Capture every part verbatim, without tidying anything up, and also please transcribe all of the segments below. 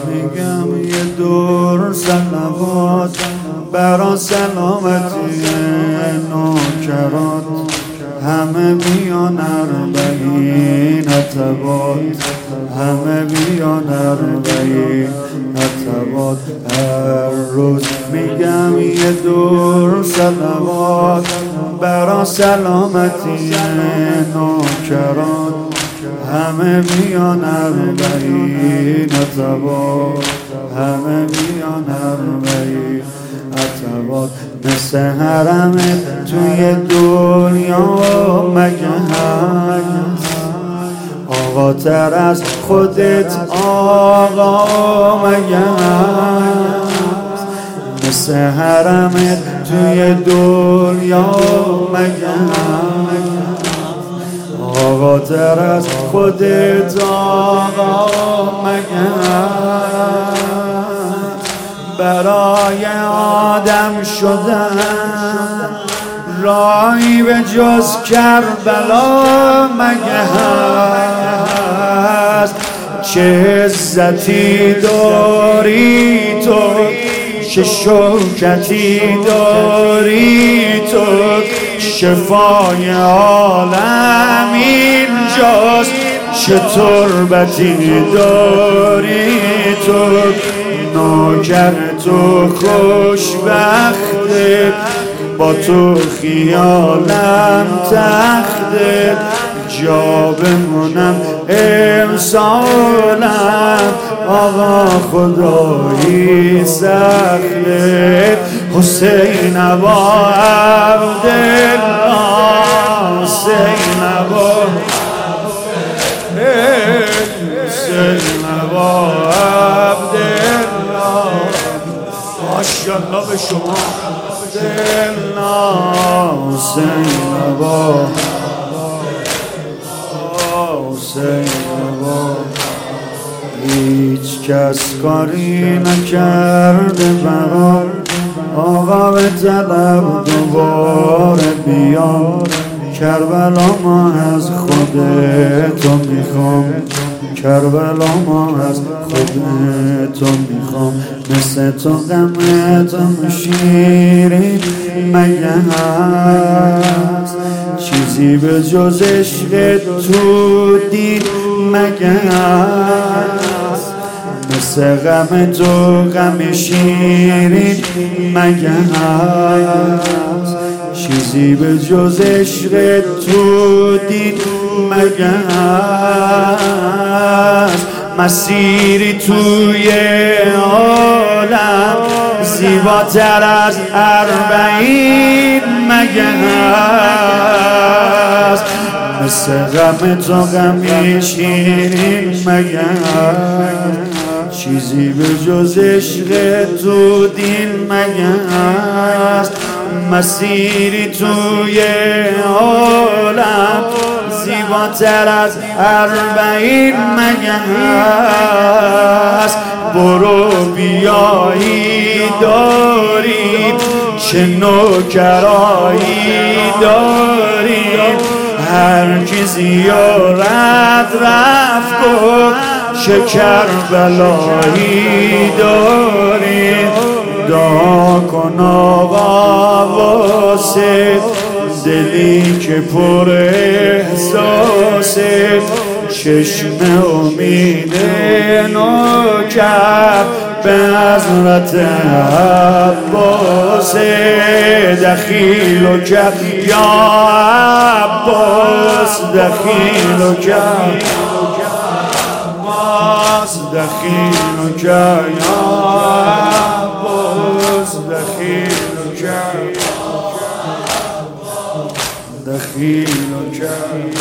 میگم یه دور صلوات برا سلامتی نوکرات، همه بیان اربعین اتبات، همه بیان اربعین اتبات. هر روز میگم یه دور صلوات برا سلامتی نوکرات، همه بیان اربعین اتبات، همه بیان اربعین اتبات. مثل حرم توی دنیا مگه هست آقا تر از خودت آقا مگه هست؟ مثل حرم توی دنیا مگه هست آقا تر از خودت آقا مگه هست؟ برای آدم شدن راهی به جز کربلا مگه هست؟ چه عزتی داری تو، چه شوکتی داری تو، شفای عالم اینجاست، چه تربتی داری تو. نوکر تو خوشبخته، با تو خیالم تخته، جا بمونم امسالم آقا خدایی سخته. حسین ابا عبدالله، حسین ابا حسین ابا عبدالله، ماشاءالله به شما حسین ابا حسین ابا. هیچ کس کاری نکرده برام آقا به طلب دوباره بیام. کربلا ما از خودتو میخوام، کربلا ما از خودتو میخوام. مثل تو غمتم شیرین مگه هست؟ چیزی به جز عشق تو دید مگه هست؟ مثل غم تو غم شیرین مگه هست؟ چیزی به جز عشق تو دید مگه هست؟ مسیری توی عالم زیباتر از اربعین مگه هست؟ مثل غم تو غم شیرین مگه هست؟ چیزی به جز عشق تو دین مگه هست؟ مسیری توی عالم زیباتر از اربعین مگه هست؟ برو بیایی داریم، چه نوکرایی داریم، هر کی زیارت رفت گفت چه کربلایی داریم. دعا کن آقا واسه دلی که پر احساسه، چشم امید نوکر به حضرت عباس. دخیل و کرد یا عباس، دخیل و کرد عباس، دخیل و کرد یا عباس، دخیل و کرد دخیل و کرد.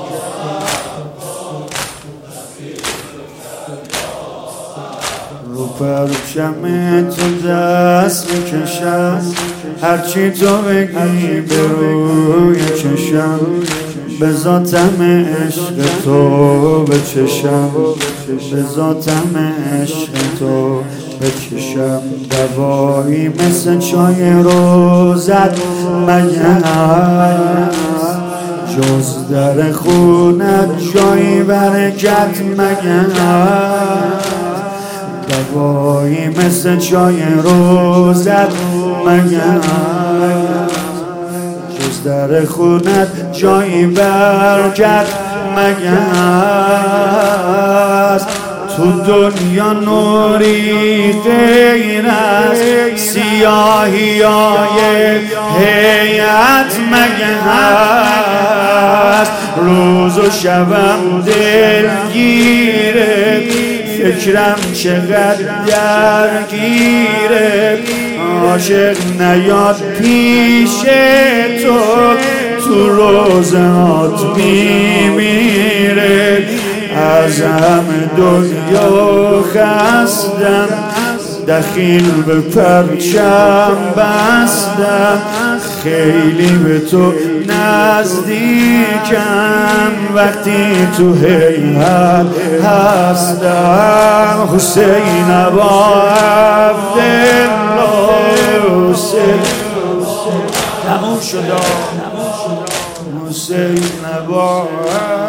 رو پرچم تو دست میکشم، هرچی تو بگی به روی چشم، به ذاتم عشق تو بچشم، به ذاتم عشق تو بچشم. دوایی مثل چای روزت مگه هست؟ جز در خونت جایی برکت مگه هست؟ هوایی مثل چای روزت مگر جز در خونت جایی برگت مگر تو دنیا نوری غیر از سیاهی های هیئت مگر روز و شبم دلگیره فکرم چقدر درگیره عاشق نیاد پیش تو تو روزات میمیره از همه دنیا خستم دخیل به پرچم بستم خیلی به تو نزدیکم وقتی تو هیئت هستم حسین ابا عبدالله حسین تموم شد حسین ابا